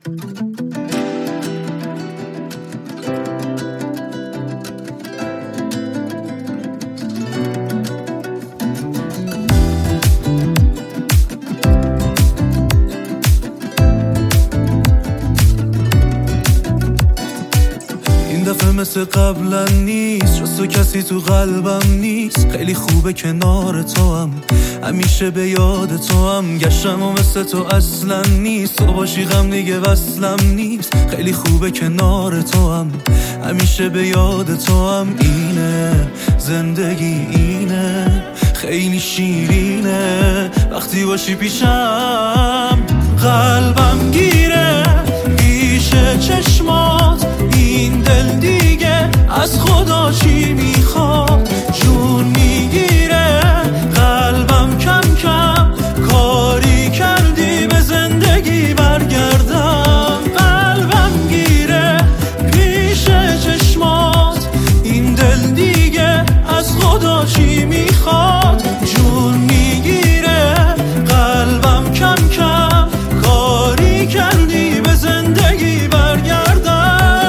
مثل قبلا نیست، جز تو کسی تو قلبم نیست. خیلی خوبه کنار تو هم، همیشه به یاد تو هم گشتم و مثل تو اصلا نیست. تو باشی غم دیگه وصلم نیست. خیلی خوبه کنار تو هم، همیشه به یاد تو هم. اینه زندگی، اینه خیلی شیرینه وقتی باشی پیشم. قلبم گیره پیش چشمات، این دل دیگه از خدا چی میخواد؟ جون میگیره قلبم کم کم، کاری کردی به زندگی برگردم. قلبم گیره پیش چشمات، این دل دیگه از خدا چی میخواد؟ جون میگیره قلبم کم کم، کاری کردی به زندگی برگردم.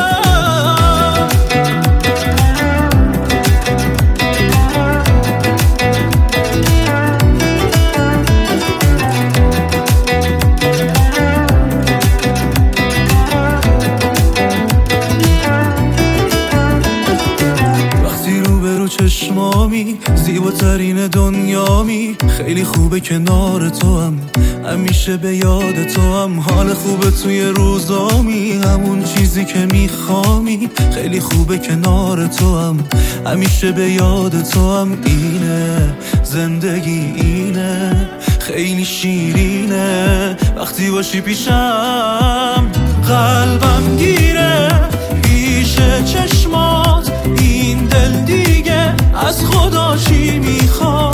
چشمامی زیباترین دنیامی، خیلی خوبه کنار تو هم، همیشه به یاد تو هم. حال خوبه توی روزامی، همون چیزی که میخوامی. خیلی خوبه کنار تو هم، همیشه به یاد تو هم. اینه زندگی، اینه خیلی شیرینه وقتی باشی پیشم. قلبم گیره پیش چشمات، این دل دیگه از خدا چی میخواد؟